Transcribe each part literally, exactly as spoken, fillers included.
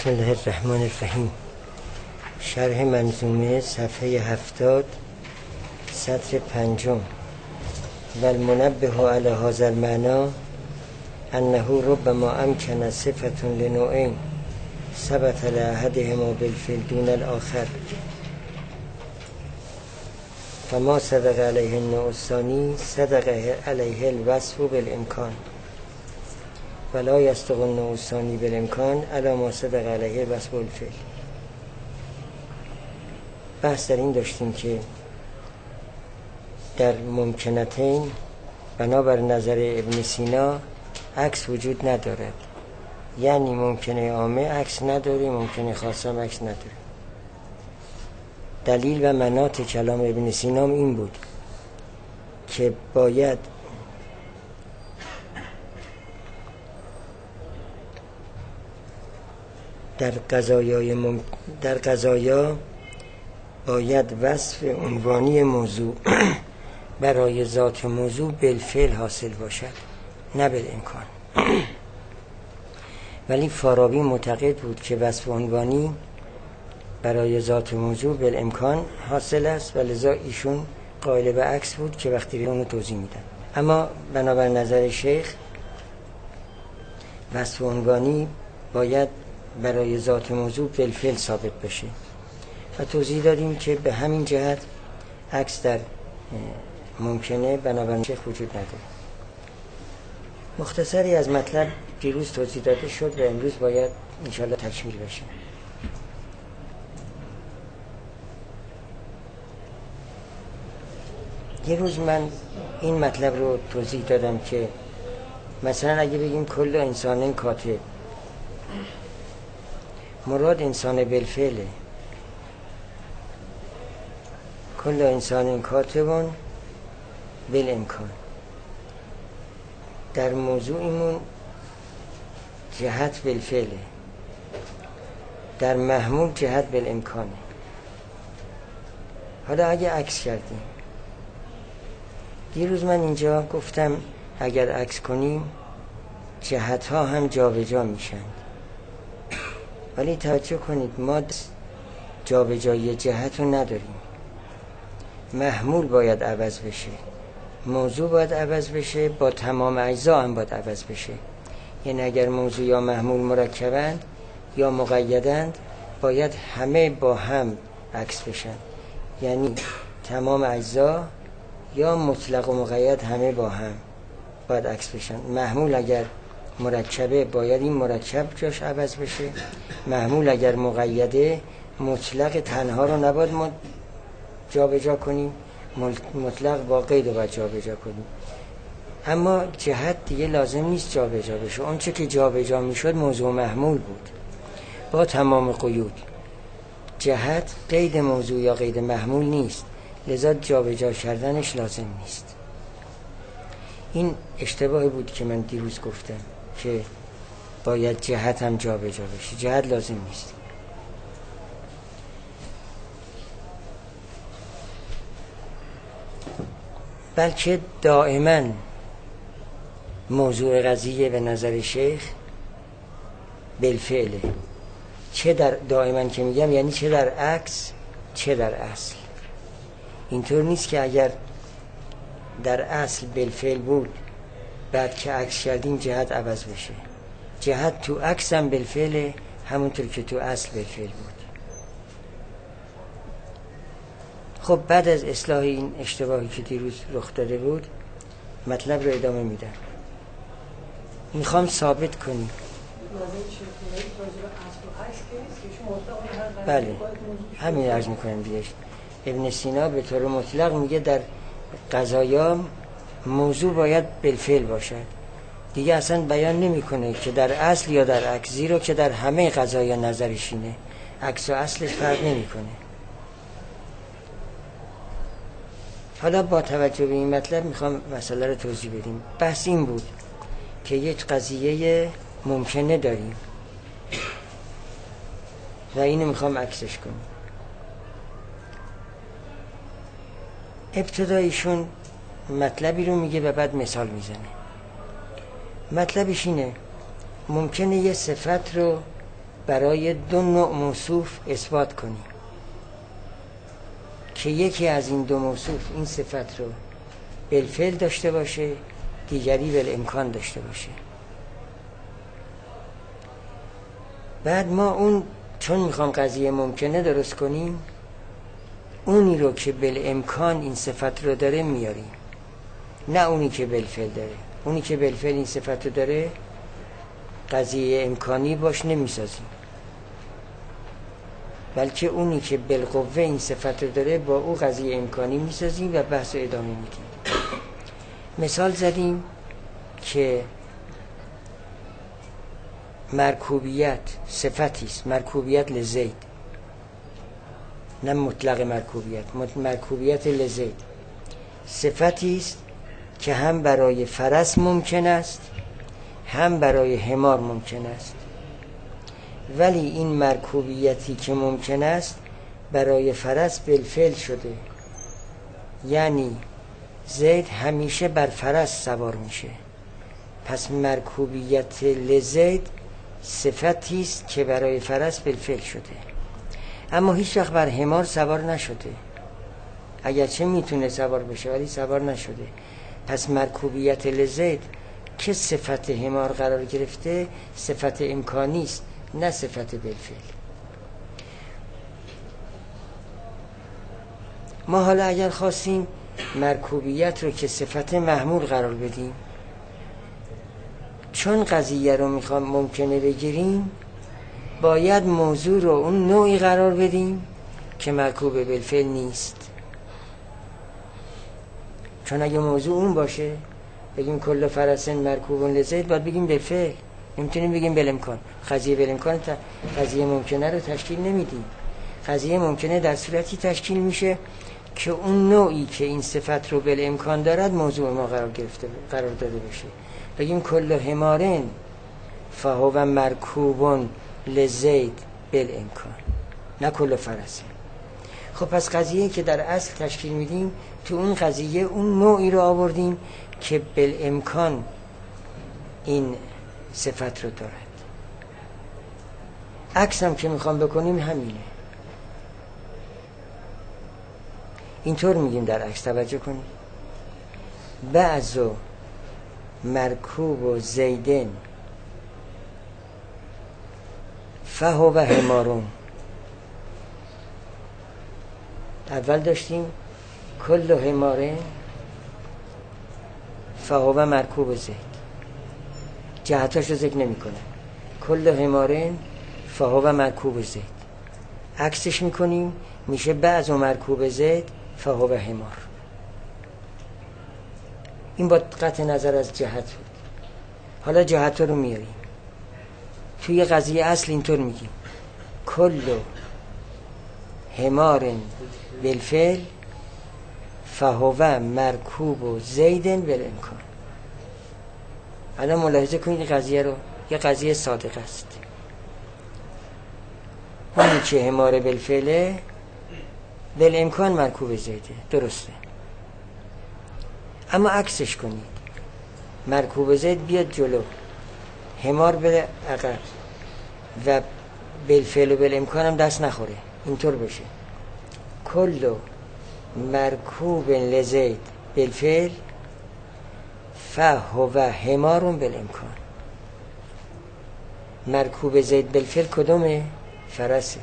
بسم الله الرحمن الرحیم. شرح منظومه صفحه هفتاد سطر پنجم. و المنبه علی هذا المعنى انه ربما امکن صفة لنوعین ثبت لأحدهما بالفعل دون الآخر، فما صدق علیه النوع الثانی صدق علیه الوصف بالامکان، ولا یصدق النوع الثانی بالامکان علی ما صدق علیه الوصف بالفعل. بحث در این داشتیم که در ممکنتین بنابر نظر ابن سینا عکس وجود ندارد، یعنی ممکنه عامه عکس نداره، ممکنه خاصه عکس نداره. دلیل و مناط کلام ابن سینا این بود که باید در قضایای مم... در قضایا باید وصف عنوانی موضوع برای ذات موضوع بالفعل حاصل باشد، نه بالامکان. ولی فارابی معتقد بود که وصف عنوانی برای ذات موضوع بالامکان حاصل است و لذا ایشون قائل به عکس بود که وقتی اونو توضیح میدن. اما بنابر نظر شیخ وصف عنوانی باید برای ذات موضوع بالفعل ثابت بشه و توضیح دادیم که به همین جهت عکس در ممکنه بنابر شیخ وجود نداره. مختصری از مطلب دیروز توضیح داده شد و امروز باید انشاءالله تکمیل بشه. یه روز من این مطلب رو توضیح دادم که مثلا اگه بگیم کل انسان کاتب، مراد انسان بالفعله. کل انسان کاتبون بالامکان. در موضوعمون جهت بالفعله، در محمول جهت بالامکانه. حالا اگه عکس کردیم، دیروز من اینجا گفتم اگر عکس کنیم جهت ها هم جابجا میشن، ولی توجه کنید ما جابجایی جهت رو نداریم. محمول باید عوض بشه، موضوع باید عوض بشه، با تمام اجزا هم باید عوض بشه. یعنی اگر موضوع یا محمول مرکبند یا مقیدند باید همه با هم عکس بشن، یعنی تمام اجزا یا مطلق و مقید همه با هم باید عکس بشن. محمول اگر مرکبه باید این مرکب جاش عوض بشه، محمول اگر مقیده مطلق تنها رو نباید جا به جا کنیم، مطلق با قید رو باید جا به جا کنیم. اما جهت دیگه لازم نیست جا به جا بشه. اون چه که جا به جا میشد موضوع محمول بود با تمام قیود. جهت قید موضوع یا قید محمول نیست، لذا جا به جا کردنش لازم نیست. این اشتباهی بود که من دیروز گفتم که باید جهت هم جا به جا بشه. جهت لازم نیست. بلکه دائما موضوع قضیه به نظر شیخ بالفعله. چه در دائما که میگم یعنی چه در عکس چه در اصل. اینطور نیست که اگر در اصل بالفعل بود بعد که عکس کردیم جهت عوض بشه. جهت تو عکس هم بالفعله همونطور که تو اصل بالفعل بود. خب بعد از اصلاح این اشتباهی که دیروز رخ داده بود مطلب رو ادامه میدم. میخوام ثابت کنیم بله همین عرض میکنم دیگه. ابن سینا به طور مطلق میگه در قضایا موضوع باید بالفعل باشد، دیگه اصلا بیان نمیکنه که در اصل یا در عکس، زیرا که در همه قضایا نظرش اینه، عکس و اصلش فرق نمیکنه. حالا با توجه به این مطلب میخوام مسئله رو توضیح بدیم. بحث این بود که یک قضیه ممکنه داریم و اینو میخوام عکسش کنم. ابتدایشون مطلبی رو میگه و بعد مثال میزنه. مطلبش اینه ممکنه یه صفت رو برای دو نوع موصوف اثبات کنیم که یکی از این دو موصوف این صفت رو بالفعل داشته باشه، دیگری بالامکان داشته باشه. بعد ما اون چون میخوام قضیه ممکنه درست کنیم، اونی رو که بالامکان این صفت رو داره میاریم، نه اونی که بالفعل داره. اونی که بالفعل این صفت رو داره قضیه امکانی باش نمیسازیم، بلکه اونی که بالقوه این صفت رو داره با او قضیه امکانی میسازیم و بحث رو ادامه میدیم. مثال زدیم که مرکوبیت صفتی است، مرکوبیت لزید، نه مطلق مرکوبیت، مرکوبیت لزید صفتی است که هم برای فرس ممکن است هم برای حمار ممکن است، ولی این مرکوبیتی که ممکن است برای فرس بالفعل شده، یعنی زید همیشه بر فرس سوار میشه. پس مرکوبیت لزید صفتی است که برای فرس بالفعل شده، اما هیچ وقت بر حمار سوار نشده، اگرچه میتونه سوار بشه ولی سوار نشده. پس مرکوبیت لزید که صفت حمار قرار گرفته صفت امکانی است، نه صفت بالفعل. ما حالا اگر خواستیم مرکوبیت رو که صفت محمول قرار بدیم، چون قضیه رو میخوام ممکنه بگیریم، باید موضوع رو اون نوعی قرار بدیم که مرکوب بالفعل نیست. چون اگه موضوع اون باشه بگیم کل فرسن مرکوب لزید، باید بگیم بالفعل، نمیتونیم بگیم بالامکان. قضیه بالامکان تا قضیه ممکنه رو تشکیل نمیدیم. قضیه ممکنه در صورتی تشکیل میشه که اون نوعی که این صفت رو بالامکان دارد موضوع ما قرار گرفته قرار داده بشه. بگیم کل حمارن فهو مرکوب لزید بالامکان، نه کل فرسن. خب پس قضیه که در اصل تشکیل میدیم، تو اون قضیه اون نوعی رو آوردیم که بالامکان این صفت رو دارد. عکس هم که میخوام بکنیم همینه. اینطور میگیم در عکس، توجه کنیم. بعضو مرکوب و زیدن فهو حمارون. اول داشتیم کل حمارن فهو مرکوب و زید، جهتاش رو ذکر نمی کنه. کل حمارن فهو مرکوب و زید. عکسش میکنیم میشه بعض و مرکوب زید فهو حمار. این با قطع نظر از جهت بود. حالا جهت رو میاریم توی قضیه اصل. اینطور میگیم کل حمارن بالفعل فهو مرکوب و زیدن بالامکان. الان ملاحظه کنید قضیه رو، یه قضیه صادق است. اونی که حمار بالفعله بالامکان مرکوب زیده، درسته. اما عکسش کنید، مرکوب زید بیاد جلو، حمار به عقب و بالفعل و بالامکان هم دست نخوره، اینطور بشه کل مرکوب لزید بالفعل فهو حمار بالامکان. مرکوب زید بالفعل کدومه؟ فرسه.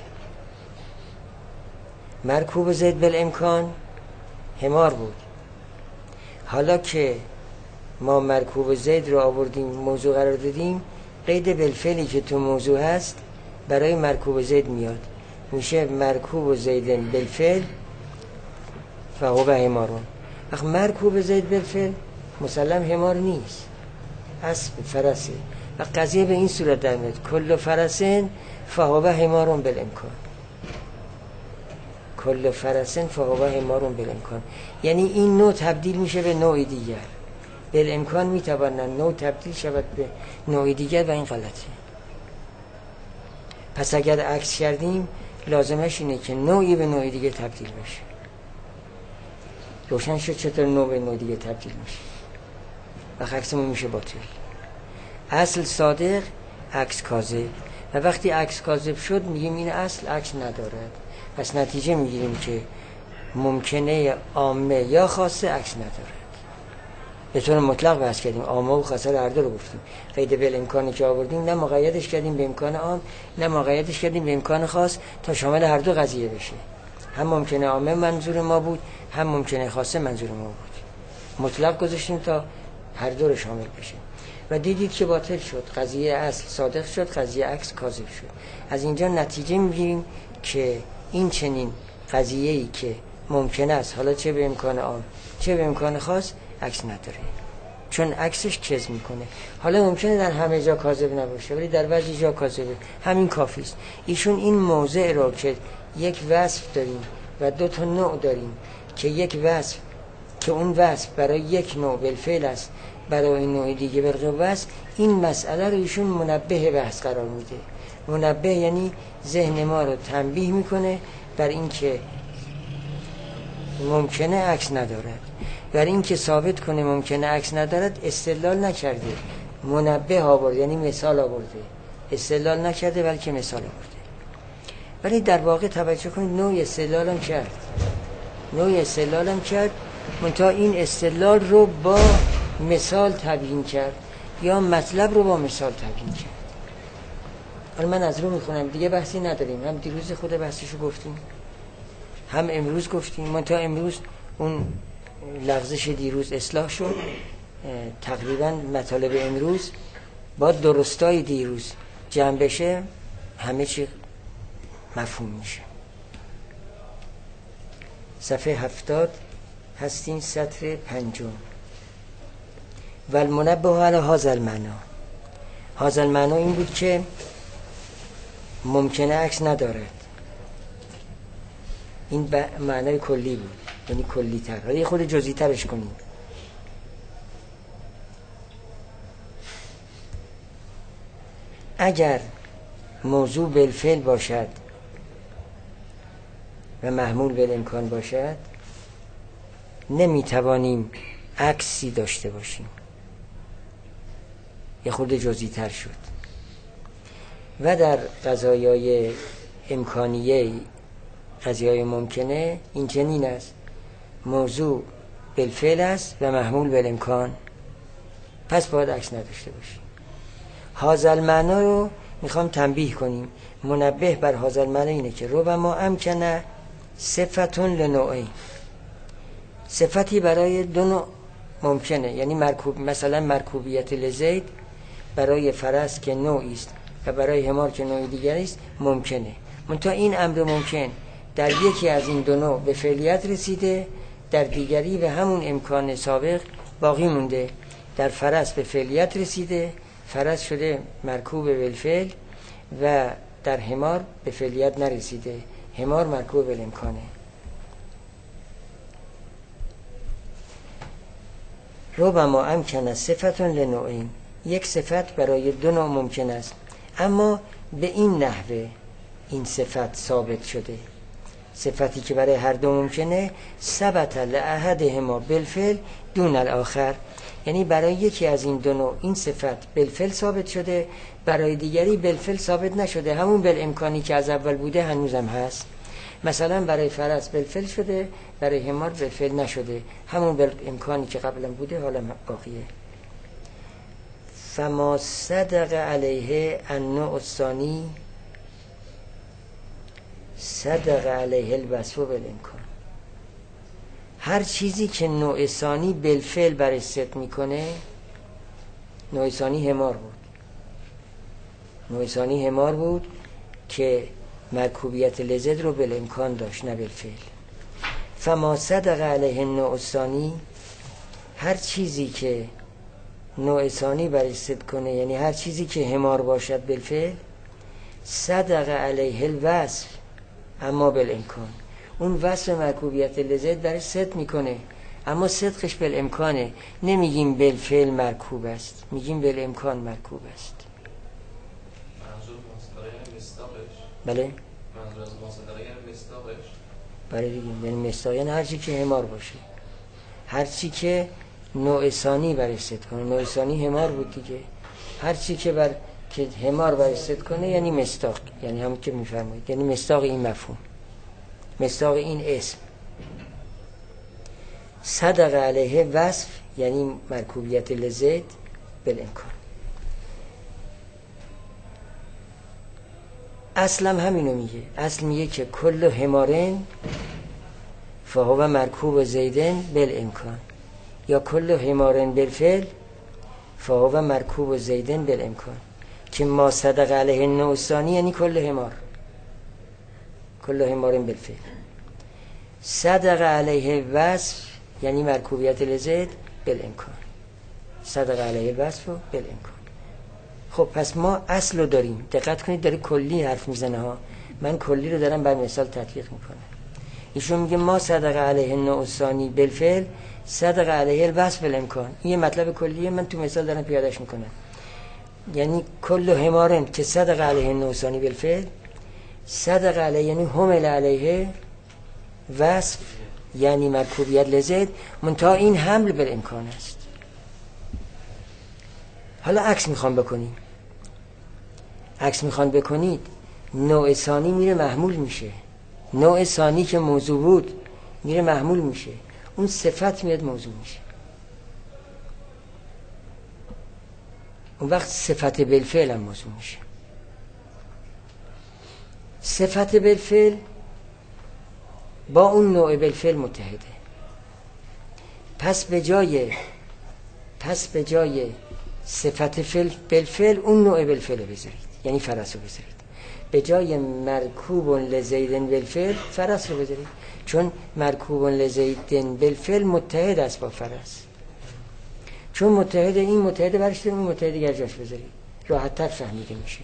مرکوب زید بالامکان حمار بود. حالا که ما مرکوب زید رو آوردیم موضوع قرار دادیم، قید بالفعلی که تو موضوع هست برای مرکوب زید میاد، میشه مرکوب زیدن بالفعل فهو حمارون. وقت مرکوب زید بالفعل مسلم حمار نیست، اسب فرسه. و قضیه به این صورت در میاد کل فرسن فهو حمارون بالامکان. کل فرسن فهو حمارون بالامکان، یعنی این نوع تبدیل میشه به نوع دیگر. بالامکان میتوانن نوع تبدیل شود به نوع دیگر و این غلطه. پس اگر عکس کردیم لازمش اینه که نوعی به نوع دیگه تبدیل بشه. روشن شد چطور نوع به نوع دیگه تبدیل میشه و عکسمون میشه باطل. اصل صادق، عکس کاذب. و وقتی عکس کاذب شد میگیم این اصل عکس ندارد. پس نتیجه میگیریم که ممکنه عامه یا خاصه عکس ندارد. به طور مطلق بحث کردیم، عامه و خاصه هر دو رو گفتیم. قید بل امکانی که آوردیم نه مقیدش کردیم به امکان عام نه مقیدش کردیم به امکان خاص تا شامل هر دو قضیه بشه. هم ممکنه عامه منظور ما بود، هم ممکنه خاصه منظور ما بود. مطلق گذاشتیم تا هر دو رو شامل بشه و دیدید که باطل شد. قضیه اصل صادق شد، قضیه عکس کاذب شد. از اینجا نتیجه میگیریم که این چنین قضیه‌ای که ممکن است حالا چه به امکان عام چه به امکان خاص عکس نداره، چون عکسش کذب میکنه. حالا ممکنه در همه جا کاذب نباشه ولی در بعضی جا کاذبه، همین کافی است. ایشون این موضع را که یک وصف داریم و دو تا نوع داریم که یک وصف که اون وصف برای یک نوع بالفعل است، برای نوع دیگه بالقوه است، این مسئله رو ایشون منبه بحث قرار میده. منبه یعنی ذهن ما رو تنبیه میکنه بر این که ممکنه عکس ندارد، بر این که ثابت کنه ممکنه عکس ندارد استدلال نکرده، منبه آورده، یعنی مثال آورده. استدلال نکرده بلکه مثال آورده. ولی در واقع توجه کنید نوع استدلال هم کرد نوع استدلال هم کرد منتها این استدلال رو با مثال تبیین کرد یا مطلب رو با مثال تبیین کرد. حالا من از رو میخونم دیگه، بحثی نداریم. هم دیروز خود بحثشو گفتیم هم امروز گفتیم، منتها امروز اون لغزش دیروز اصلاح شد. تقریبا مطالب امروز با درستای دیروز جمع بشه همه چی مفهوم میشه. صفحه هفتاد هستین، سطر پنجم. و المنبه علی هذا المعنا. هذا المعنا این بود که ممکنه عکس ندارد. این معنای کلی بود، یعنی کلی تر. حالا یه خود جزئی ترش کنیم. اگر موضوع بالفعل باشد و محمول بالامکان باشد نمیتوانیم عکسی داشته باشیم. یه خود جزئی تر شد. و در قضایای امکانیه، قضایای ممکنه، این چنین است: موضوع بالفعل است و محمول بالامکان، پس باید عکس نداشته باشیم. هذا المعنا رو میخوام تنبیه کنیم. منبه بر هذا المعنا اینه که ربما امکنه صفتون لنوعین، صفتی برای دو نوع ممکنه. یعنی مرکوب، مثلا مرکوبیت لزید برای فرس که نوعی است و برای حمار که نوع دیگری است ممکنه. منتها این امر ممکن در یکی از این دو نوع به فعلیت رسیده، در دیگری به همون امکان سابق باقی مونده. در فرس به فعلیت رسیده، فرس شده مرکوب بالفعل، و در حمار به فعلیت نرسیده، حمار مرکوب بالامکانه. ربما امکن صفتون لنوعین، یک صفت برای دو نوع ممکن است، اما به این نحوه این صفت ثابت شده. صفتی که برای هر دو ممکنه ثبت لأحدهما بالفعل دون الاخر، یعنی برای یکی از این دو نوع این صفت بالفعل ثابت شده، برای دیگری بالفعل ثابت نشده، همون بالامکانی که از اول بوده هنوزم هست. مثلا برای فرس بالفعل شده، برای حمار بالفعل نشده، همون بالامکانی که قبلا بوده حالا باقیه. فما صدق علیه النوع الثانی صدق علیه الوصف بالامکان. هر چیزی که نوع ثانی بالفعل برش صدق میکنه، نوع ثانی حمار بود. نوع ثانی حمار بود که مرکوبیت لزد رو بالامکان داشت نه بالفعل. فما صدق علیه النوع الثانی، هر چیزی که نوع ثانی برش صدق کنه، یعنی هر چیزی که حمار باشد بالفعل، صدق علیه الوصف اما بالامکان، اون وصف مرکوبیت لزد برش صدق میکنه اما صدقش بالامکانه. نمیگیم بالفعل مرکوب است، میگیم بالامکان مرکوب است. منظور مصداقه یعنی مصداقش؟ بله منظور از مصداقه یعنی مصداقش؟ بله دیگه، یعنی مصداق یعنی هر چی که حمار باشه، هر چی که نوع ثانی برش صدق کنه. نوع ثانی حمار بود دیگه، هر چی که بر که حمار باید صدق کنه یعنی مصداق، یعنی همون که میفرمایید، یعنی مصداق این مفهوم، مصداق این اسم. صدق علیه وصف یعنی مرکوبیت لزید بالامکان. اصلا همینو میگه، اصل میگه که کل حمارن فهو مرکوب زیدن بالامکان، یا کل حمارن بالفعل فهو مرکوب زیدن بالامکان، که ما صدق علیه النوع الثانی یعنی کل حمار، کل حمارن بالفعل. صدق علیه وصف یعنی مرکوبیت لزید بالامکان، صدق علیه وصف بالامکان. خب پس ما اصل رو داریم، دقت کنید داره کلی حرف میزنه ها، من کلی رو دارم بر مثال تطبیق میکنم. ایشون میگه ما صدق علیه النوع الثانی بالفعل صدق علیه الوصف بالامکان. این یه مطلب کلیه، من تو مثال دارم پیادهش میکنم. یعنی کل حمارن که صدق علیه النوع الثانی بالفعل، صدق علیه یعنی حمل علیه وصف یعنی مرکوبیت لزید، منتها این حمل بالامکان است. حالا عکس میخوام بکنیم، عکس میخوان بکنید، نوع ثانی میره محمول میشه، نوع ثانی که موضوع بود میره محمول میشه، اون صفت میاد موضوع میشه. اون وقت صفت بالفعل هم موضوع میشه. صفت بالفعل با اون نوع بالفعل متحده. پس به جای پس به جای صفت فعل بالفعل اون نوع بالفعل بذارید، یعنی فرس رو بذارید. به جای مرکوب لزیدن بالفعل فرس رو بذارید، چون مرکوب لزیدن بالفعل متحد است با فرس. چون متحد، این متحد برش داریم، اون متحد دیگر جاش بذارید، راحت تر فهمیده میشه.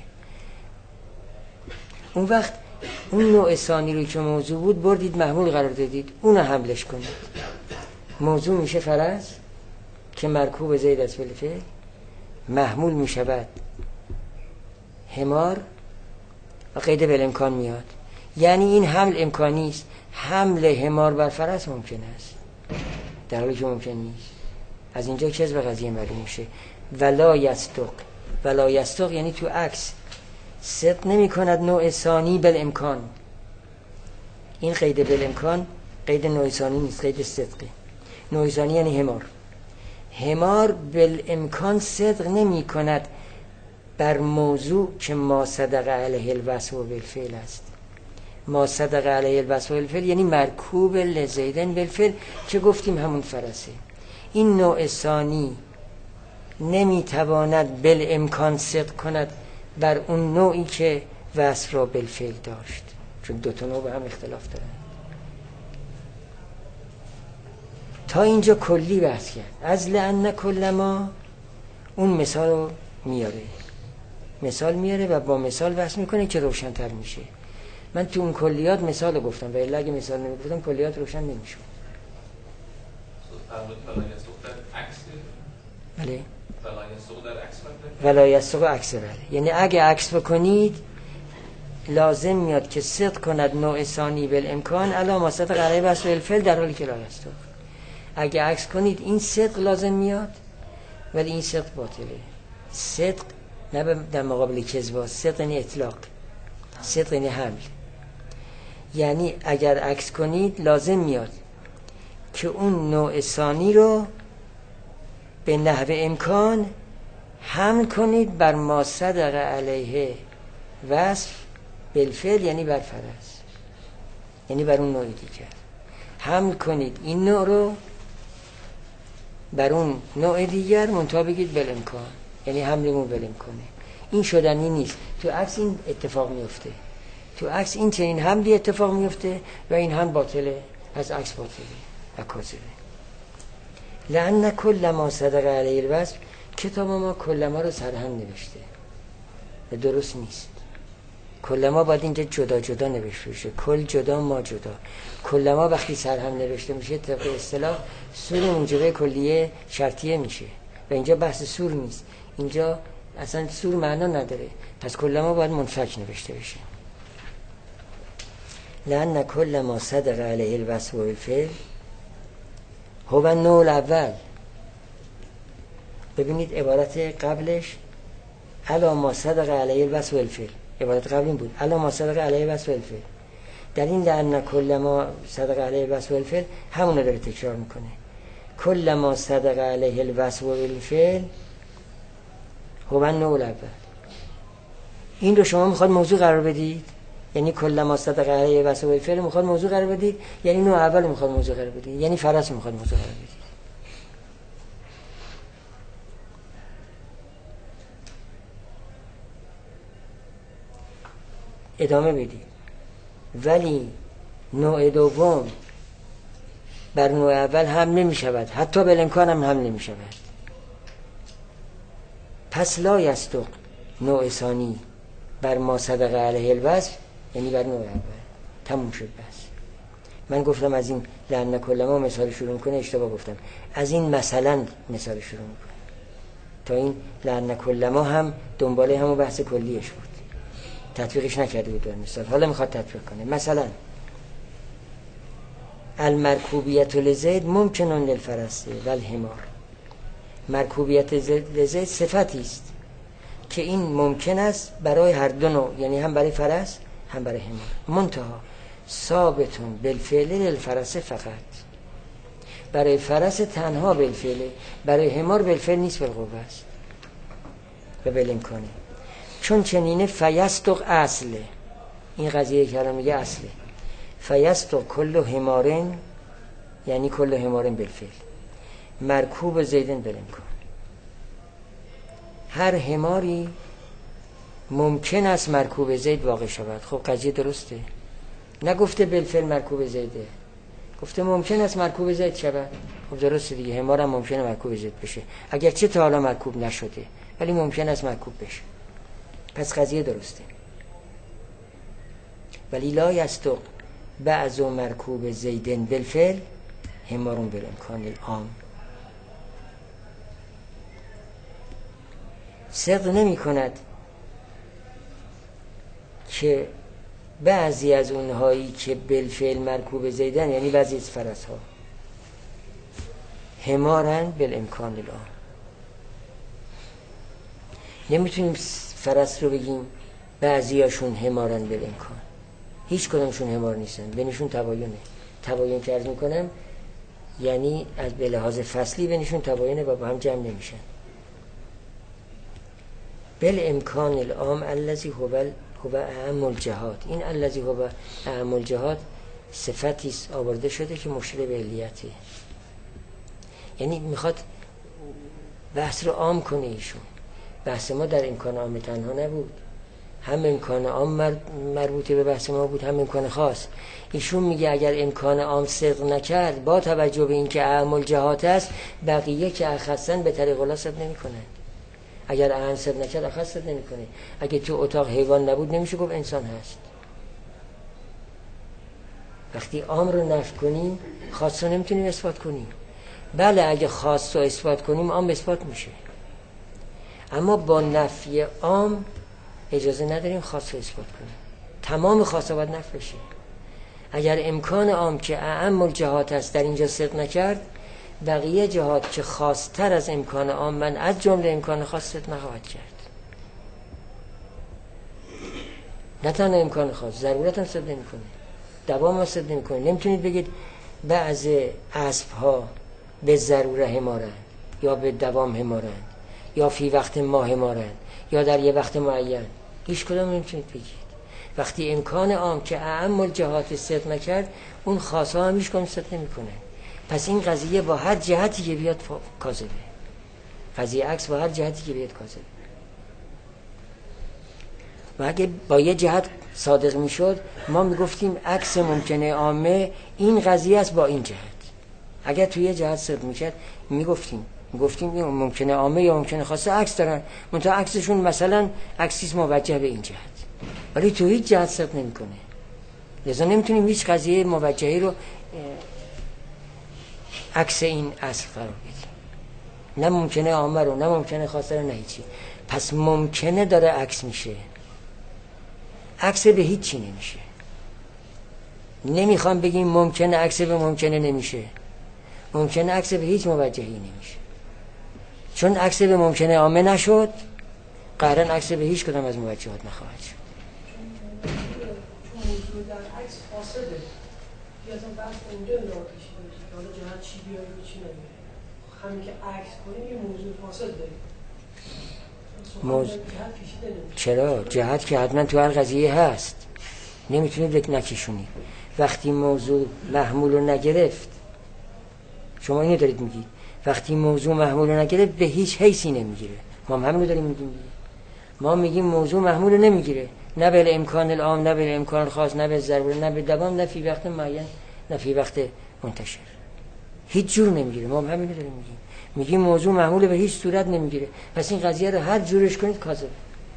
اون وقت اون نوع ثانی رو که موضوع بود بردید محمول قرار دادید، اون رو حملش کنید، موضوع میشه فرس که مرکوب زید است بالفعل، محمول میشود حمار و قید بالامکان میاد. یعنی این حمل امکانی است، حمل حمار بر فرس ممکن است در حالی که ممکن نیست. از اینجا چیز به قضیه معلوم میشه. ولا یصدق، ولا یصدق یعنی تو عکس صدق نمی کند نوع ثانی بالامکان. این قید بالامکان قید نوع ثانی نیست، قید صدقه. نوع ثانی یعنی حمار. حمار بالامکان صدق نمی کند بر موضوع که ما صدق علیه الوصف بالفعل است. ما صدق علیه الوصف بالفعل یعنی مرکوب لزیدن بالفعل که گفتیم همون فرسه. این نوع ثانی نمی تواند بالامکان صدق کند بر اون نوعی که وصف را بالفعل داشت، چون دو تا نوع به هم اختلاف دارن. تا اینجا کلی بحث کرد. از لأن کل ما اون مثال رو میاره، مثال میاره و با مثال بحث میکنه که روشن‌تر میشه. من تو اون کلیات مثال رو گفتم و الا اگه مثال نمیگفتم کلیات روشن نمیشد. بله. ولا یصدق عکس بله، یعنی اگه عکس بکنید لازم میاد که صدق کند نوع ثانی بالامکان الا ما صدق علیه وصف بالفعل در حالی که لا یصدق. اگه عکس کنید این صدق لازم میاد ولی این صدق باطله. صدق نه در مقابل کذب، صدق یعنی اطلاق، صدق یعنی حمل. یعنی اگر عکس کنید لازم میاد که اون نوع ثانی رو به نحو امکان حمل کنید بر ما صدق علیه وصف بالفعل یعنی بر فرس، یعنی بر اون نوع دیگر حمل کنید این نوع رو بر اون نوع دیگر منتها بگید بالامکان، یعنی حملمون بالامکانه. این شدنی نیست. تو عکس این اتفاق میفته، تو عکس این چنین حملی اتفاق میفته و این هم باطله، از عکس باطله و کاذبه. لأن کل ما صدق علیه الوصف، کتاب ما کل ما رو سرهم نوشته و درست نیست. کل ما باید اینجا جدا جدا نوشته بشه، کل جدا ما جدا. کل ما وقتی سرهم نوشته میشه طبق اصطلاح سور موجبه کلیه شرطیه میشه و اینجا بحث سور نیست، اینجا اصلا سور معنا نداره. پس کل ما باید منفک نوشته بشه. لأن کل ما صدق علیه الوصف والفعل هو النوع الاول. ببینید عبارت قبلش الا ما صدق علیه الوصف والفعل، عبارت قبل این بود الا ما صدق علیه الوصف والفعل. در این لأن کل ما صدق علیه الوصف والفعل همون رو داره تکرار میکنه. کل ما صدق علیه الوصف والفعل هو النوع الاول. این رو شما میخواد موضوع قرار بدید، یعنی کل ما صدق علیه الوصف والفعل میخواد موضوع قرار بدید، یعنی نوع اول میخواد موضوع قرار بدید، یعنی فرس میخواد موضوع قرار بدید. ادامه بدید. ولی نوع دوم بر نوع اول هم نمی شود، حتی به امکان هم هم نمی شود. پس لا یصدق نوع ثانی بر ما صدق علیه الوصف، یعنی بر نوع اول. تموم شد بس. من گفتم از این لأن کل ما مثال شروع میکنه، اشتباه گفتم. از این مثلا مثال شروع میکنه تا این لأن کل ما هم دنباله همون بحث کلیش بود، تطبیقش نکرده بود در مثال، حالا میخواد تطبیق کنه. مثلا المرکوبیت لزید ممکنون للفرس والحمار. مرکوبیت لزید صفتی است که این ممکن است برای هر دو نوع، یعنی هم برای فرس هم برای حمار. منتها ثابتون بالفعل للفرس فقط، برای فرس تنها بالفعل، برای حمار بالفعل نیست، بالقوه است و بالامکانه. چون چنینه فیصدق اصله، این قضیه که الان میگه اصله. فیصدق کل حمارن، یعنی کل حمارن بالفعل مرکوب زیدن بالامکان. هر حماری ممکن است مرکوب زید واقع شود. خب قضیه درسته، نگفته بالفعل مرکوب زیده، گفته ممکن است مرکوب زید شود. خب درسته دیگه، حمارم ممکنه مرکوب زید بشه، اگرچه تا حالا مرکوب نشده ولی ممکن است مرکوب بشه. پس قضیه درسته. ولی لا یصدق بعض مرکوب زیدن بالفعل حمارون بالامکان العام. صدق نمی کند که بعضی از اونهایی که بالفعل مرکوب زیدن، یعنی بعضی از فرس ها، حمارن بالامکان العام. نمیتونیم فرس رو بگیم بعضی هاشون حمارن بالامکان، هیچ کدومشون حمار نیستن، بینشون تباینه. تباین که عرض میکنم یعنی از به لحاظ فصلی بینشون تباینه و با هم جمع نمیشن. بالامکان العام الذی هو هو اعم الجهات. این الذی هو اعم الجهات صفتی است آورده شده که مشیر به علیته، یعنی میخواد بحث رو عام کنه. ایشون بحث ما در امکان عام تنها نبود، هم امکان عام مربوطه به بحث ما بود، هم امکان خاص. ایشون میگه اگر امکان عام صدق نکرد با توجه به اینکه اعم الجهات است، بقیه که اخصن به طریق الله صدق نمیکنه. اگر اعم صدق نکرد اخص صدق نمیکنه. اگه تو اتاق حیوان نبود نمیشه گفت انسان هست. وقتی عام رو نفی کنیم خاص رو نمیتونیم اثبات کنیم. بله اگه خاص رو اثبات کنیم عام اثبات میشه، اما با نفی عام اجازه نداریم خاص رو اثبات کنیم. تمام خاص باید نفی بشه. اگر امکان عام که اعم الجهات است در اینجا صدق نکرد، بقیه جهات که خاصتر از امکان عام من از جمله امکان خاص صدق نخواهد کرد. نه تنها امکان خاص، ضرورت هم صدق نمی کنه، دوام هم صدق نمی کنه. نمیتونید بگید بعض اسب ها به ضروره حمارن یا به دوام حمارن یا فی وقت ما حمارن یا در یه وقت معین. هیچ کدام نمیتونید بگید. وقتی امکان عام که اعم الجهات صدق نکرد، اون خاص ها هم هیچ کدام صدق نمی کنه. پس این قضیه با هر جهتی که بیاد کاذبه. قضیه عکس با هر جهتی که بیاد کاذبه. و اگه با یه جهت صادق میشد، ما میگفتیم عکس ممکنه عامه این قضیه است با این جهت. اگر توی یه جهت صدق میکرد میگفتیم میگفتیم این ممکنه عامه یا ممکنه خاصه عکس دارن، منتها عکسشون مثلا عکسیست موجه به این جهت، ولی تو هیچ جهت صدق نمیکنه. لذا نمیتونیم هیچ قضیه موجهی رو عکس این اصل قرار بدیم. نه ممکنه عامه رو، نه ممکنه خاصه رو، نه هیچی. پس ممکنه داره عکس میشه، عکس به هیچی نمیشه. نمیخوام بگیم ممکنه عکس به ممکنه نمیشه، ممکنه عکس به هیچ موجهی نمیشه. چون عکس به ممکنه عامه نشد، قهرن عکس به هیچ کدام از موجهات نخواهد شد. چون موضوع در عکس فاسده یا اصلا بحث اونجا نگاه کشیده میشه که حالا جهت چی بیاره و چی نمیاره. همین که عکس کنیم یه موضوع فاسد داریم. موضوع جهت کشیده نمیشه. چرا؟ جهت که حتما تو هر قضیه هست، نمیتونید لک نکشونید. وقتی موضوع محمول رو نگرفت، شما اینو دارید میگید، وقتی موضوع محمول رو نگرفت به هیچ حیثی نمیگیره. ما هم همین رو داریم میگیم. ما میگیم موضوع محمول رو نمیگیره، نه به امکان العام، نه به امکان خاص، نه به ضروره، نه به دوام، نه فی وقت معین، نه فی وقت منتشر. هیچ جور نمیگیره. ما هم همین رو داریم میگیم. میگیم موضوع محمول به هیچ صورت نمیگیره. پس این قضیه رو هر جورش کنید کاذب.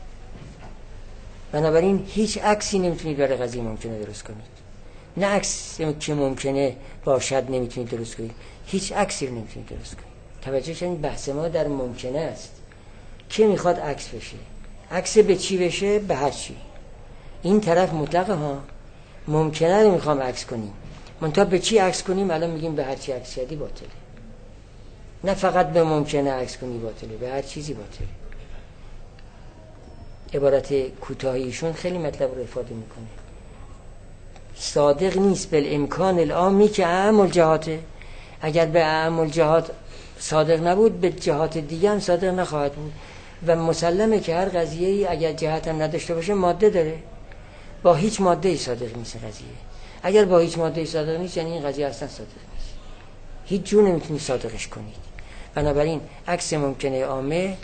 بنابراین هیچ عکسی نمیتونید برای قضیه ممکنه درست کنید. نه عکس که ممکنه باشد نمیتونید درست کنید، هیچ عکسی رو نمیتونید درست کنید. توجه کنید بحث ما در ممکنه است. کی میخواد عکس بشه؟ عکس به چی بشه؟ به هر چی. این طرف مطلقه ها. ممکنه رو میخوام عکس کنیم، منتها به چی عکس کنیم؟ الان میگیم به هر چی عکس کردی باطله. نه فقط به ممکنه عکس کنی باطله، به هر چیزی باطله. عبارت کوتاهیشون خیلی مطلب رو افاده میکنه. صادق نیست بل امکان العامی که اعم الجهاته. اگر به اعم الجهات صادق نبود به جهات دیگه هم صادق نخواهد بود. و مسلمه که هر قضیه‌ای اگر جهت هم نداشته باشه ماده داره. با هیچ ماده‌ای صادق نیست قضیه. اگر با هیچ ماده‌ای صادق نیست یعنی این قضیه اصلا صادق نیست. هیچ جور نمیتونید صادقش کنید. بنابراین عکس ممکنه عامه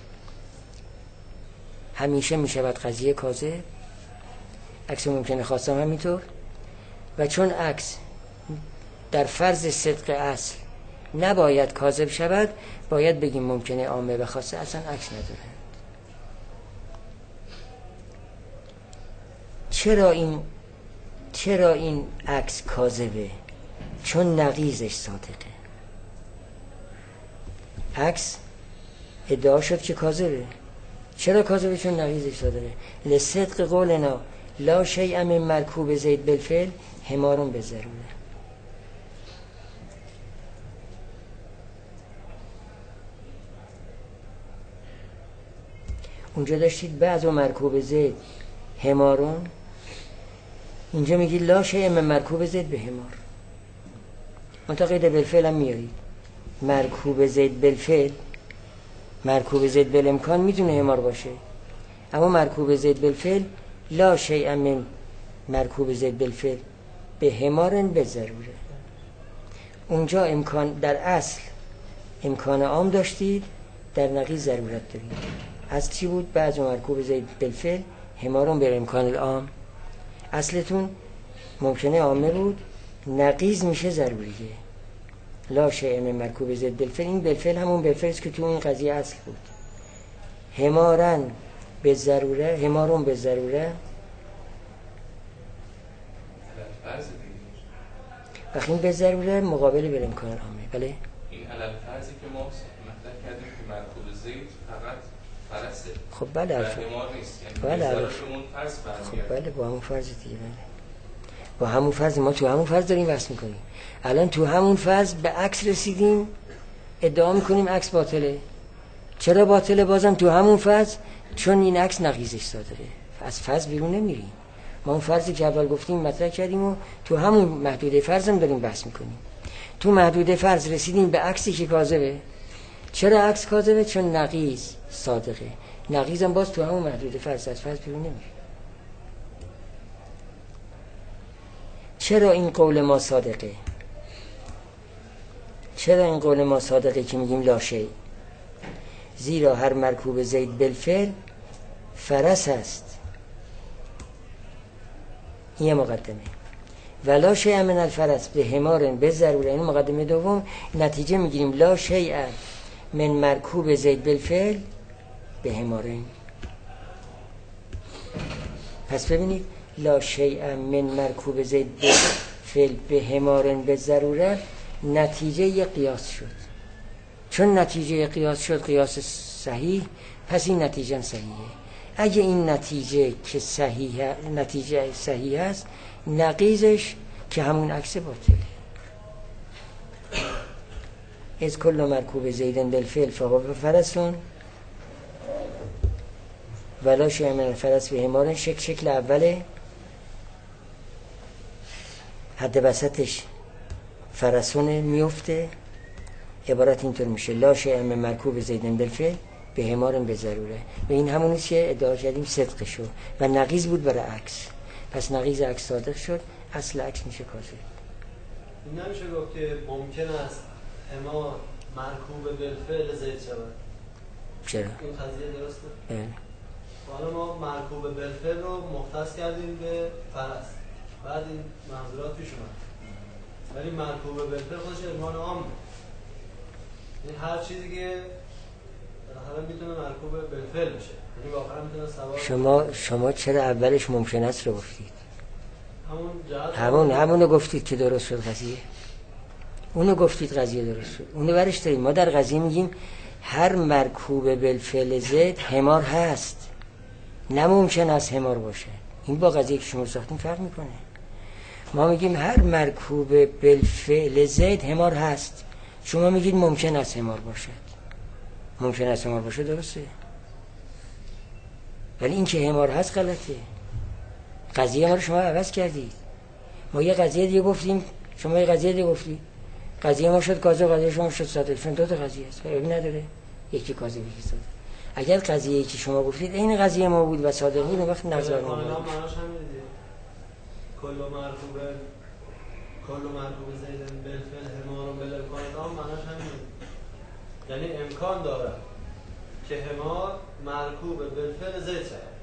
همیشه میشود قضیه کاذب، عکس ممکنه خاص هم همینطور. و چون عکس در فرض صدق اصل نباید کاذب شود، باید بگیم ممکنه عامه و خاصه اصلا عکس ندارند. چرا این چرا این عکس کاذبه؟ چون نقیضش صادقه. عکس ادعا شد که کاذبه. چرا کاذبه؟ چون نقیضش صادقه. لصدق قولنا لا شیء من مرکوب زید بالفعل حمارون به ضروره. اونجا داشتید بعض و مرکوب زید حمارون، اینجا میگی لا شیء من مرکوب زید به حمار. منطقه قید بالفعل هم میارید. مرکوب زید بالفعل، مرکوب زید بالامکان میتونه حمار باشه، اما مرکوب زید بالفعل لا شیء من مرکوب زید بالفعل به حمارن به ضروره. اونجا امکان در اصل امکان عام داشتید، در نقیض ضرورت دارید. اصل چی بود؟ بعض مرکوب زید بالفعل حمارن به امکان العام. اصلتون ممکنه عامه بود، نقیض میشه ضروریه. لا شیء من مرکوب زید بالفعل، این بالفعل همون بالفعل است که تو این قضیه اصل بود. حمارن به ضروره، حمارون به ضروره. وقتی این به ضروره مقابل به امکان عامه. بله این علل فرضی که ما مطرح کردیم که مرکوب زید فقط فرسه. خب بله حمار نیست، یعنی بله اون فرض خب بله با همون فرض دیگه. بله با همون فرض، ما تو همون فرض داریم بحث میکنیم. الان تو همون فرض به عکس رسیدیم، ادعا میکنیم عکس باطله. چرا باطله؟ بازم تو همون فرض، چون این عکس نقیضش صادقه. از فرض بیرون نمیریم. ما اون فرضی که اول گفتیم مطرح کردیم و تو همون محدوده فرض هم داریم بحث میکنیم. تو محدوده فرض رسیدیم به عکسی که کاذبه. چرا عکس کاذبه؟ چون نقیض صادقه. نقیض هم باز تو همون محدوده فرض، از فرض بیرون نمیریم. چرا این قول ما صادقه؟ چرا این قول ما صادقه که میگیم لا شیء؟ زیرا هر مرکوب زید بالفعل فرس است. این مقدمه. ولا شیء من الفرس به حمار به ضروره. این مقدمه دوم. نتیجه میگیریم لا شیء من مرکوب زید بالفعل به حمارین. پس ببینید لا شیء من مرکوب زید بالفعل به حمارین به ضروره نتیجه یه قیاس شد. چون نتیجه قیاس شد قیاس صحیح، پس این نتیجه صحیحه. اگه این نتیجه که صحیح نتیجه صحیح است، نقیضش که همون عکس باطله. از کل مرکوب زیدن بالفعل فهو فرسون ولا شیء من الفرس به حمار شکل شکل اوله، حد وسطش فرسونه میفته، عبارت اینطور میشه لا شیء من مرکوب زیدن بالفعل به حمار به ضروره. و این همونیست که ادعا کردیم صدق شد و نقیض بود برای عکس. پس نقیض عکس صادق شد، اصل عکس میشه کاذب. این نمیشه گفت که ممکن است حمار مرکوب بالفعل زید شود؟ چرا؟ این قضیه درسته؟ بله. حالا ما مرکوب بالفعل رو مختص کردیم به فرس، بعد این منظورات پیش اومد، ولی مرکوب بالفعل خودش عنوان عامه، یعنی هر چیزی که بالاخره میتونه مرکوب بالفعل بشه، یعنی واقعا میتونه سوار. شما شما چرا اولش ممکن است رو گفتید؟ همون جهت همون همونو گفتید که درست شد قضیه. اونو گفتید قضیه درست شد. اونو برش داریم. ما در قضیه میگیم هر مرکوب بالفعل زید حمار هست، نه ممکن است حمار باشه. این با قضیه که شما ساختیم فرق میکنه. ما میگیم هر مرکوب بالفعل زید حمار هست، شما میگید ممکن است حمار باشد. ممکن است حمار باشه درسته، ولی این که حمار هست غلطه. قضیه ما رو شما عوض کردید. ما یه قضیه دیگه گفتیم، شما یه قضیه دیگه گفتید. قضیه ما شد کاذب، قضیه شما شد صادق. چون دو تا قضیه است، فرقی نداره. یکی کاذب یکی صادق. اگر قضیه‌ای که شما گفتید این قضیه ما بود و صادق بود، وقت نظر ما بود. معناش همین دیگه. کل مرکوب کل مرکوب زید بالفعل حمار بالامکان تام معناش همین. یعنی امکان داره که حمار مرکوب بالفعل زید شود.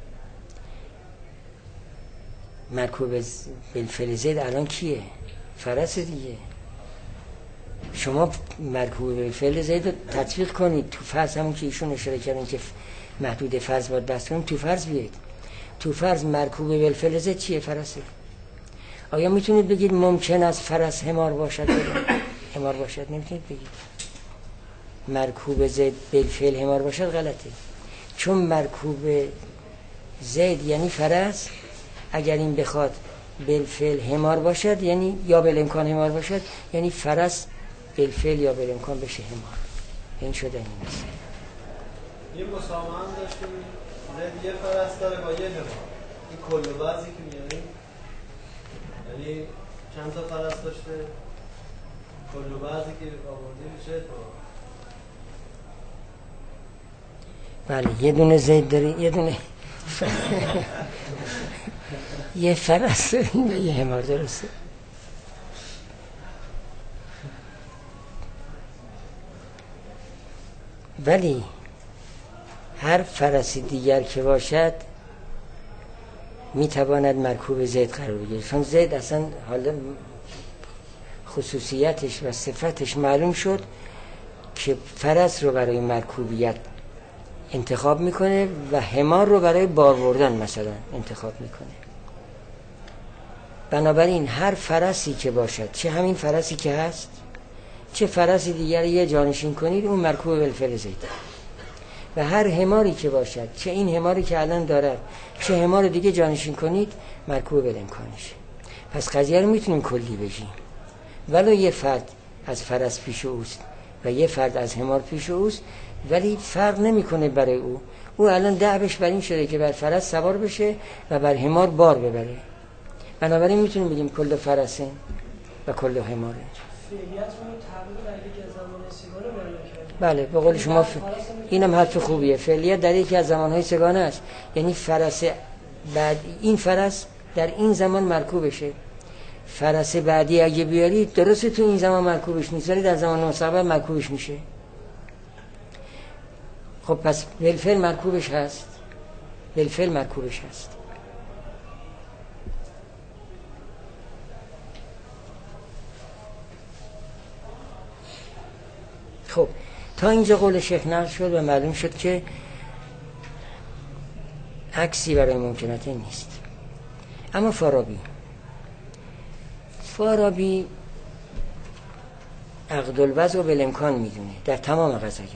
مرکوب بالفعل زید الان کیه؟ فرس دیگه. شما مرکوب بالفعل زید رو تطبیق کنید تو فرض، همون که ایشون اشاره کردن که محدود فرض باید بحث کنیم، تو فرض بیاید. تو فرض مرکوب بالفعل زید چیه؟ فرسه. آیا میتونید بگید ممکن است فرس حمار باشد؟ حمار باشد نمیتونید بگید. مرکوب زید بالفعل حمار باشد غلطه، چون مرکوب زید یعنی فرس. اگر این بخواد بالفعل حمار باشد یعنی یا بالامکان حمار باشد، یعنی فرس بالفعل یا بالامکان بشه حمار. این شده این است. یه مسامحه هم داشتیم، زید یه فرس داره با یه حمار. این کل و بعضی که میاریم یعنی چند تا فرس داشته، کل و بعضی که آورده میشه تو. بله یه دونه زید داری، یه دونه یه فرس داریم و یه حمار، درسته. ولی هر فرسی دیگر که باشد میتواند مرکوب زید قرار بگیرد، چون زید اصلا حالا خصوصیتش و صفتش معلوم شد که فرس رو برای مرکوبیت انتخاب میکنه و حمار رو برای بار بردن مثلا انتخاب میکنه. بنابراین هر فرسی که باشد، چه همین فرسی که هست چه فرسی دیگر یه جانشین کنید، اون مرکوب بالفعل زید. و هر حماری که باشد، چه این حماری که الان دارد چه حمار دیگه جانشین کنید، مرکوب بالامکانشه. پس قضیه رو میتونیم کلی بگیم، ولو یه فرد از فرس پیش اوست و یه فرد از حمار پیش اوست، ولی فرق نمیکنه برای او. او الان دعوش بر این شده که بر فرس سوار بشه و بر حمار بار ببره. بنابراین میتونیم بگیم کل فرسه و کل حماره. بله به قول شما ف... اینم حرف خوبیه. فعلیت در یکی از زمانهای سگانه است، یعنی فرس بعد این فرس در این زمان مرکوبشه، فرس بعدی اگه بیارید درسته تو این زمان مرکوبش نیست ولی در زمان مستقبل مرکوبش میشه. خب پس بالفعل مرکوبش هست، بالفعل مرکوبش هست. خب تا اینجا قول شیخ نقل شد و معلوم شد که عکسی برای ممکنات نیست. اما فارابی فارابی عقد الوضع و بالامکان میدونه در تمام قضایا،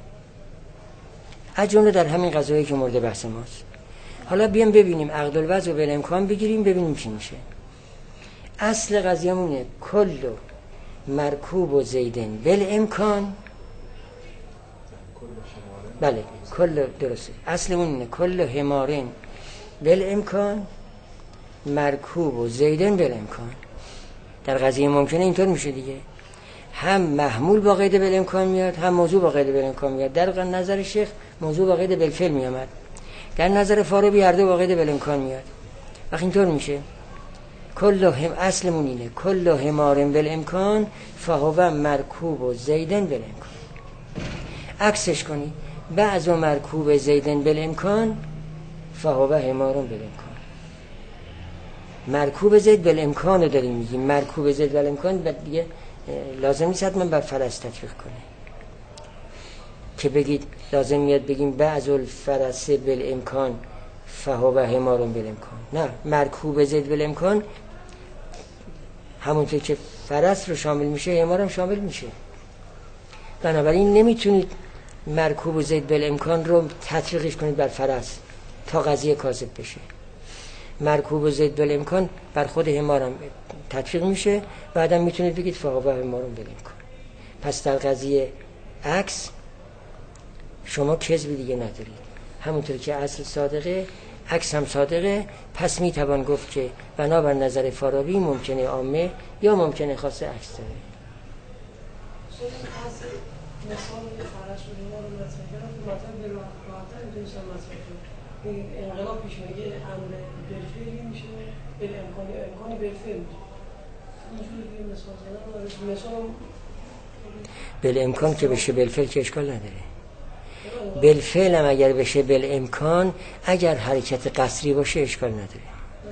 از جمله در همین قضایی که مورد بحث ماست. حالا بیام ببینیم عقد الوضع و بالامکان بگیریم ببینیم چی میشه. اصل قضیه‌مونه کل مرکوب و زیدن بالامکان بله کل درسته. اصل اون اینه کل حمارین بالامکان مرکوب و زیدن بالامکان. در قضیه ممکنه اینطور میشه دیگه، هم محمول با قید بالامکان میاد هم موضوع با قید بالامکان میاد. در نظر شیخ موضوع با قید بالفعل میامد، در نظر فارابی هر دو با قید بالامکان میاد. وقتی اینطور میشه کل هم اصلمون اینه کل حمارن بالامکان فهو مرکوب و زیدن بالامکان. عکسش کنی بعض و مرکوب زیدن بالامکان فهو حمارن بالامکان. مرکوب زید بالامکان رو داریم میگیم، مرکوب زید بالامکان دیگه لازم نیست حتما بر فرس تطبیق کنه که بگید لازم میاد بگیم بعض الفرس بالامکان فهو حمارن بالامکان. نه، مرکوب زید بالامکان همونطور که فرس رو شامل میشه حمار هم شامل میشه. بنابراین نمیتونید مرکوب زید بالامکان رو تطبیقش کنید بر فرس تا قضیه کاذب بشه. مرکوب زید بالامکان بر خود حمار هم تطبیق میشه، بعدم میتونید بگید فهو حمارن بالامکان. پس در قضیه عکس شما کذبی دیگه ندارید، همونطور که اصل صادقه عکس هم صادقه. پس میتوان گفت که بنابر نظر فارابی ممکنه عامه یا ممکنه خاصه عکس داره. مثال فرش رو ما رو مطرح کردم که مطرح به راحت‌تر میتونستم مطرح کنم. این انقلاب پیش میگه امر بالفعلی میشه بالامکانی امکانی بالفعل میشه. اینجوری دیگه مثال زدن مثال بالامکان که بشه بالفعل که اشکال نداره. بالفعل هم اگر بشه بالامکان اگر حرکت قصری باشه اشکال نداره.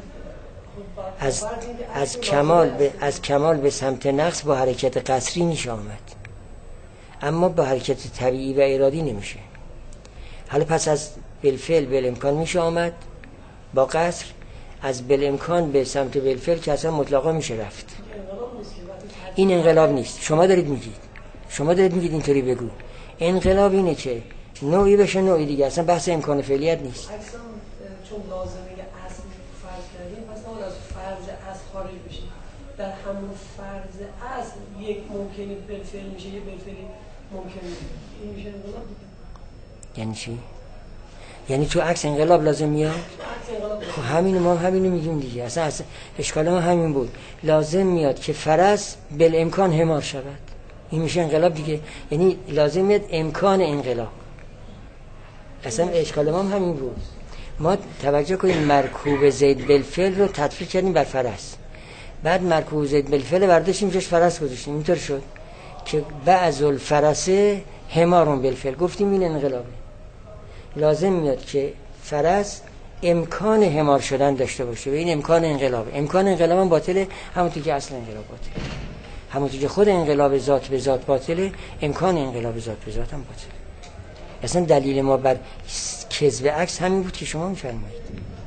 از از کمال به از کمال به سمت نقص با حرکت قصری میشه آمد، اما با حرکت طبیعی و ارادی نمیشه. حالا پس از بالفعل بالامکان میشه آمد با قصر، از بالامکان به سمت بالفعل که اصلا مطلقا میشه رفت. این انقلاب نیست. شما دارید میگید شما دارید میگید اینطوری بگو. انقلاب اینه که نوعی بشه نوعی دیگه، اصلا بحث امکان فعلیت نیست. اصلا چون لازمه اصل فرض کردیم پس اون از فرض اصل خارج بشه، در همون فرض اصل یک ممکنه بالفعل میشه یه بالفعلی ممکنه این میشه انقلاب. یعنی چی؟ یعنی تو عکس انقلاب لازم میاد؟ خب همین ما همینو میگیم دیگه. اصلا, اصلا اشکال ما همین بود، لازم میاد که فرض بالامکان حمار شود، این میشه انقلاب دیگه. یعنی لازم میاد امکان انقلاب. اصلا اشکال ما هم همین بود. ما توجه کنیم مرکوب زید بالفعل رو تطبیق کردیم بر فرس، بعد مرکوب زید بالفعل برداشتیم جاش فرس گذاشتیم. اینطور شد که بعض الفرس حمارون بالفعل، گفتیم این انقلابه. لازم میاد که فرس امکان حمار شدن داشته باشه و این امکان انقلابه. امکان انقلاب هم باطله، همونطور که اصل انقلاب باطله. همونطور که خود انقلاب ذات به ذات باطله، امکان انقلاب ذات به ذات هم باطله. اصلا دلیل ما بر کذب عکس همین بود که شما میفرمایید.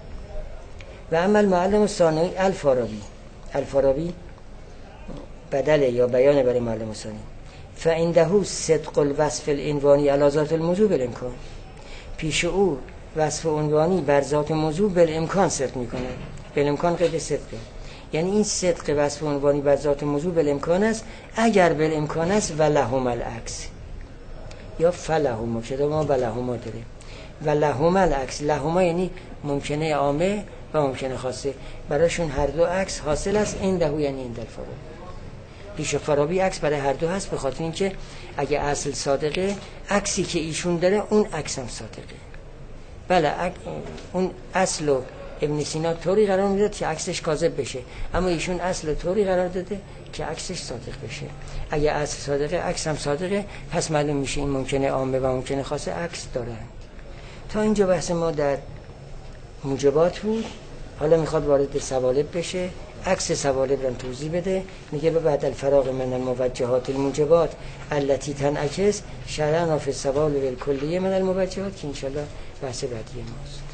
و عمل معلم الثانی الفارابی الفارابی بدل یا بیان برای معلم الثانی فعنده صدق الوصف العنوانی علی ذات الموضوع بالامکان. پیش او وصف عنوانی بر ذات موضوع بالامکان صدق میکنه. بالامکان قید صدقه، یعنی این صدق وصف عنوانی بر ذات موضوع بالامکان است اگر بالامکان است و لهم العکس یا فلهما شده ما بلهما داره و لهم العکس. لهما یعنی ممکنه عامه و ممکنه خاصه، برایشون هر دو عکس حاصل است. این دهو یعنی این در فارابی. پیش فارابی عکس برای هر دو هست، به خاطر اینکه اگه اصل صادقه عکسی که ایشون داره اون عکس هم صادقه. بله اون اصل و ابن سینا طوری قرار میداد که عکسش کاذب بشه، اما ایشون اصل طوری قرار داده که عکسش صادق بشه. اگه اصل صادقه عکس هم صادقه، پس معلوم میشه این ممکنه عامه و ممکنه خاصه عکس دارن. تا اینجا بحث ما در موجبات بود. حالا میخواد وارد سوالب بشه، عکس سوالب رو توضیح بده. میگه به بعد الفراغ من الموجهات الموجبات التي تنعکس شرعا فی السوال بالکلیه من الموجهات، که انشالله بحث بعدی ماست.